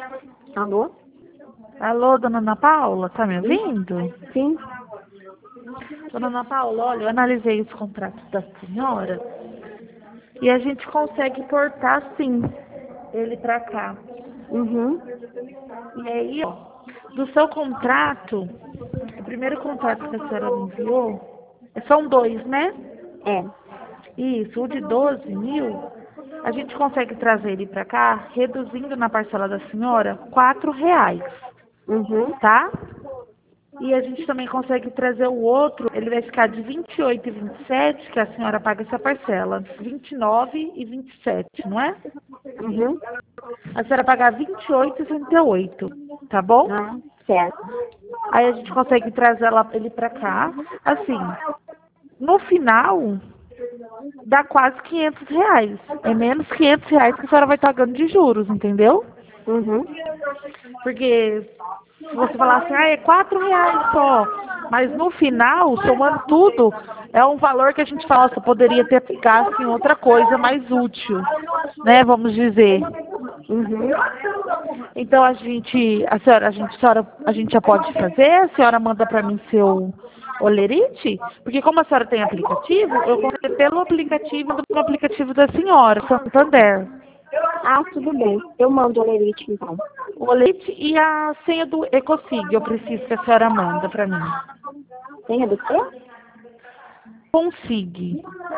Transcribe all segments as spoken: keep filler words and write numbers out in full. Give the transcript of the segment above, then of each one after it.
Alô? Alô, dona Ana Paula, tá me ouvindo? Sim. Dona Ana Paula, olha, eu analisei os contratos da senhora e a gente consegue portar, sim, ele pra cá. Uhum. E aí, ó, do seu contrato, o primeiro contrato que a senhora me enviou, são dois, né? É. Isso, o de doze mil, a gente consegue trazer ele pra cá, reduzindo na parcela da senhora, quatro reais, Uhum. tá? E a gente também consegue trazer o outro, ele vai ficar de vinte e oito e vinte e sete, que a senhora paga essa parcela, vinte e nove e vinte e sete, não é? Uhum. A senhora pagar vinte e oito e trinta e oito, tá bom? Ah, certo. Aí a gente consegue trazer ela, ele pra cá, assim, no final, dá quase quinhentos reais. É menos quinhentos reais que a senhora vai estar pagando de juros, entendeu? Uhum. Porque se você falar assim, ah, é quatro reais só, mas no final, somando tudo, é um valor que a gente fala, nossa, poderia ter gasto em outra coisa mais útil, né, vamos dizer. Uhum. Então a gente, a senhora, a gente, a senhora, a gente já pode fazer, a senhora manda para mim seu olerite, porque como a senhora tem aplicativo, eu vou ver pelo aplicativo do aplicativo da senhora, Santander. Ah, tudo bem. Eu mando o lerite, então. O olerite e a senha do Ecosig, eu preciso que a senhora manda para mim. Senha do quê? Consig.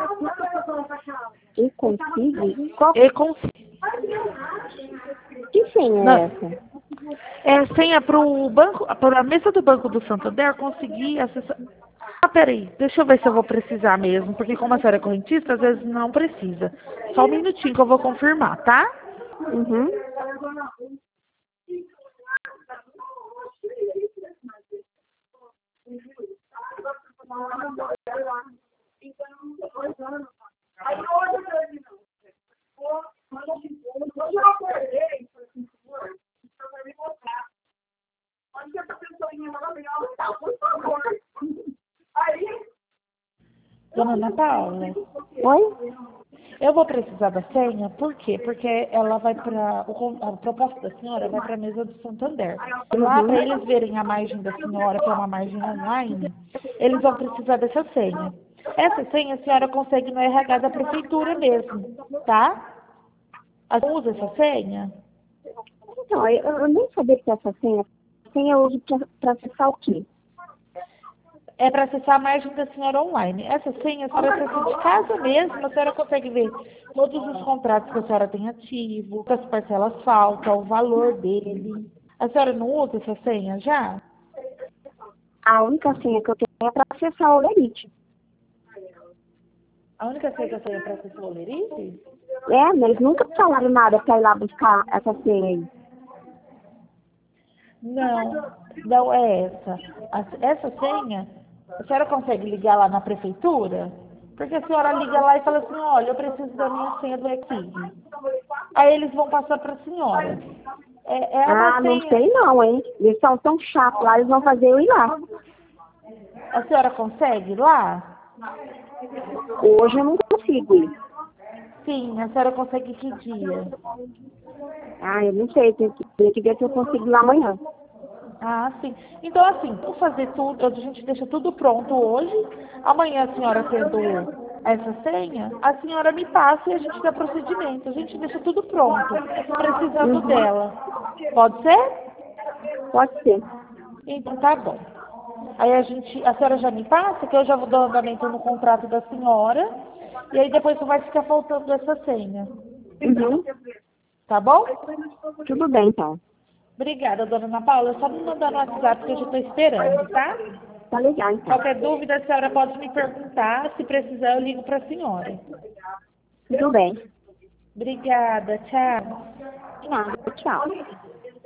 E consigo? Qual Econsig. que senha Não, é essa? é senha para o banco, para a mesa do Banco do Santander conseguir acessar. Ah, peraí, deixa eu ver se eu vou precisar mesmo, porque como a senhora é correntista, às vezes não precisa. Só um minutinho que eu vou confirmar, tá? Uhum. Dona Ana Paula, Oi? eu vou precisar da senha, por quê? Porque ela vai para, a proposta da senhora vai para a mesa do Santander. E lá, Uhum. para eles verem a margem da senhora, que é uma margem online, eles vão precisar dessa senha. Essa senha a senhora consegue no R H da prefeitura mesmo, tá? A senhora usa essa senha? Então, eu, eu nem sabia que essa senha, senha eu uso para acessar o quê? É para acessar a margem da senhora online. Essa senha a senhora acessa de casa mesmo, a senhora consegue ver todos os contratos que a senhora tem ativo, quantas parcelas faltam, o valor dele. A senhora não usa essa senha já? A única senha que eu tenho é para acessar o lerite. A única senha que a senha é para acessar o Lerite? É, mas eles nunca falaram nada para ir lá buscar essa senha aí. Não, não é essa. A- essa senha, a senhora consegue ligar lá na prefeitura? Porque a senhora liga lá e fala assim, olha, eu preciso da minha senha do Exig. Aí eles vão passar para a senhora. É, é uma Ah, não senha. sei não, hein? Eles são tão chatos lá, eles vão fazer eu ir lá. A senhora consegue ir lá? Hoje eu não consigo ir. Sim, a senhora consegue que dia? Ah, eu não sei, tem que, tem que ver se eu consigo ir lá amanhã. Ah, sim. Então, assim, vamos fazer tudo, a gente deixa tudo pronto hoje. Amanhã a senhora tendo essa senha, a senhora me passa e a gente dá procedimento. A gente deixa tudo pronto, precisando Uhum. dela. Pode ser? Pode ser. Então tá bom. Aí a gente, a senhora já me passa, que eu já vou dar andamento no contrato da senhora, e aí depois não vai ficar faltando essa senha. Uhum. Tá bom? Tudo bem, então. Obrigada, dona Ana Paula. É só me mandar no WhatsApp que eu já estou esperando, tá? Tá legal, então. Qualquer dúvida, a senhora pode me perguntar. Se precisar, eu ligo para a senhora. Tudo bem. Obrigada. Tchau. Tchau, tchau.